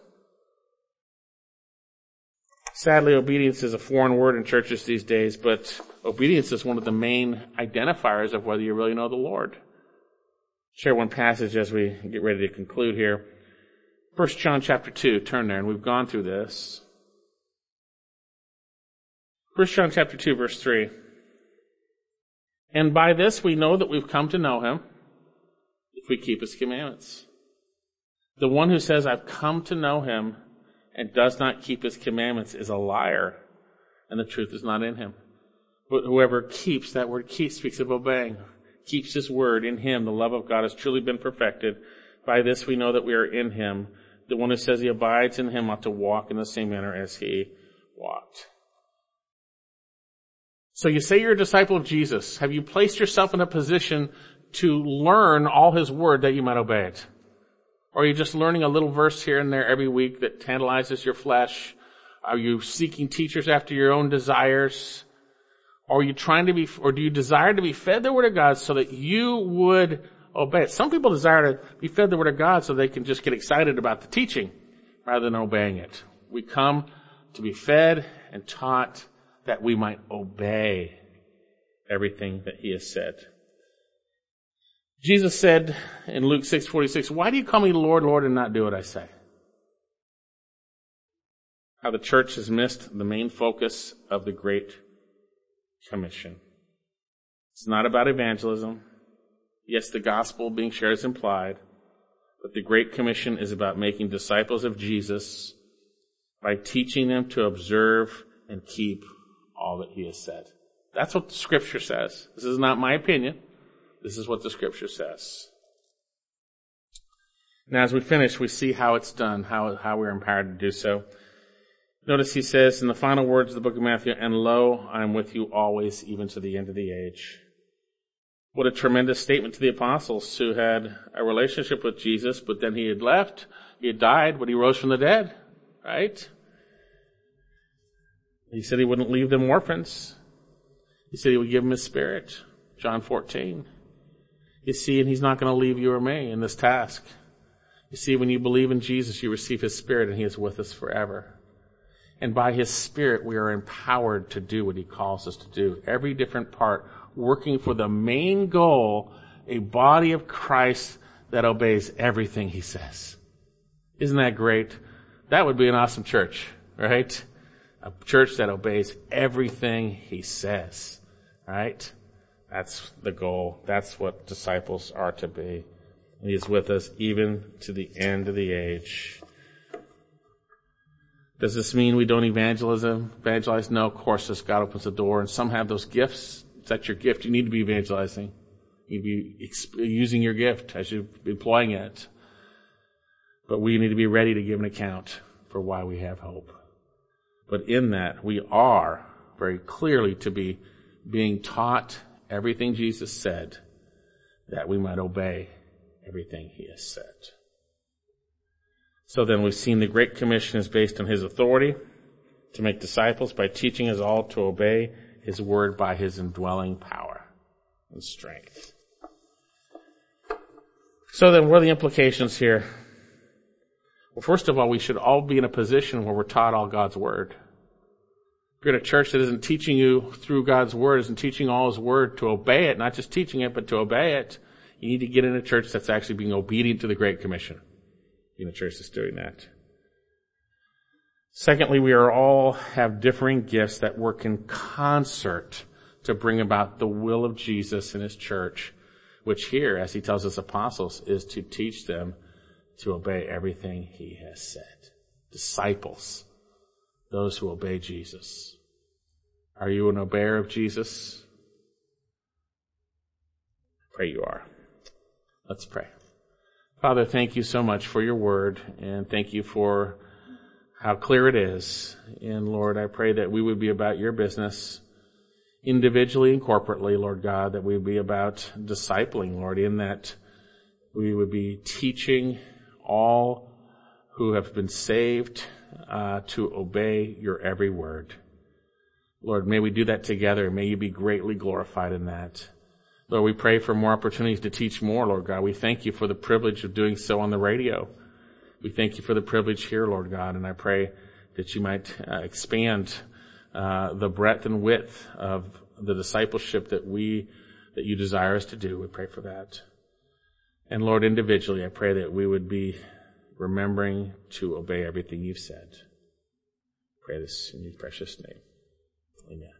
Sadly, obedience is a foreign word in churches these days, but obedience is one of the main identifiers of whether you really know the Lord. Share one passage as we get ready to conclude here. 1 John chapter 2, turn there, and we've gone through this. 1 John chapter 2, verse 3. And by this we know that we've come to know Him, if we keep His commandments. The one who says, I've come to know Him, and does not keep His commandments is a liar, and the truth is not in him. But whoever keeps, that word keep speaks of obeying, keeps His word in Him, the love of God has truly been perfected. By this we know that we are in Him. The one who says he abides in Him ought to walk in the same manner as He walked. So you say you're a disciple of Jesus. Have you placed yourself in a position to learn all His Word that you might obey it? Or are you just learning a little verse here and there every week that tantalizes your flesh? Are you seeking teachers after your own desires? Or are you do you desire to be fed the Word of God so that you would obey it? Some people desire to be fed the Word of God so they can just get excited about the teaching rather than obeying it. We come to be fed and taught that we might obey everything that He has said. Jesus said in Luke 6:46, why do you call me Lord, Lord, and not do what I say? How the church has missed the main focus of the Great Commission. It's not about evangelism. Yes, the gospel being shared is implied, but the Great Commission is about making disciples of Jesus by teaching them to observe and keep all that He has said. That's what the Scripture says. This is not my opinion. This is what the Scripture says. Now, as we finish, we see how it's done, how we're empowered to do so. Notice He says in the final words of the book of Matthew, and lo, I am with you always, even to the end of the age. What a tremendous statement to the apostles who had a relationship with Jesus, but then He had left, He had died, but He rose from the dead, right? He said He wouldn't leave them orphans. He said He would give them His Spirit, John 14. You see, and He's not going to leave you or me in this task. You see, when you believe in Jesus, you receive His Spirit, and He is with us forever. And by His Spirit, we are empowered to do what He calls us to do. Every different part working for the main goal, a body of Christ that obeys everything He says. Isn't that great? That would be an awesome church, right? A church that obeys everything He says, right? That's the goal. That's what disciples are to be. He is with us even to the end of the age. Does this mean we don't evangelize? No, of course, as God opens the door, and some have those gifts. That's your gift. You need to be evangelizing. You need to be using your gift as you're employing it. But we need to be ready to give an account for why we have hope. But in that, we are very clearly to be being taught everything Jesus said, that we might obey everything he has said. So then we've seen the Great Commission is based on his authority to make disciples by teaching us all to obey his word by his indwelling power and strength. So then what are the implications here? Well, first of all, we should all be in a position where we're taught all God's word. If you're in a church that isn't teaching you through God's word, isn't teaching all his word to obey it, not just teaching it, but to obey it, you need to get in a church that's actually being obedient to the Great Commission. Be in a church that's doing that. Secondly, we are all have differing gifts that work in concert to bring about the will of Jesus in his church, which here, as he tells his apostles, is to teach them to obey everything he has said. Disciples, those who obey Jesus. Are you an obeyer of Jesus? I pray you are. Let's pray. Father, thank you so much for your word, and thank you for how clear it is. And Lord, I pray that we would be about your business individually and corporately, Lord God, that we would be about discipling, Lord, in that we would be teaching all who have been saved to obey your every word. Lord, may we do that together. May you be greatly glorified in that. Lord, we pray for more opportunities to teach more, Lord God. We thank you for the privilege of doing so on the radio. We thank you for the privilege here, Lord God, and I pray that you might expand the breadth and width of the discipleship that you desire us to do. We pray for that. And Lord, individually, I pray that we would be remembering to obey everything you've said. I pray this in your precious name. Amen.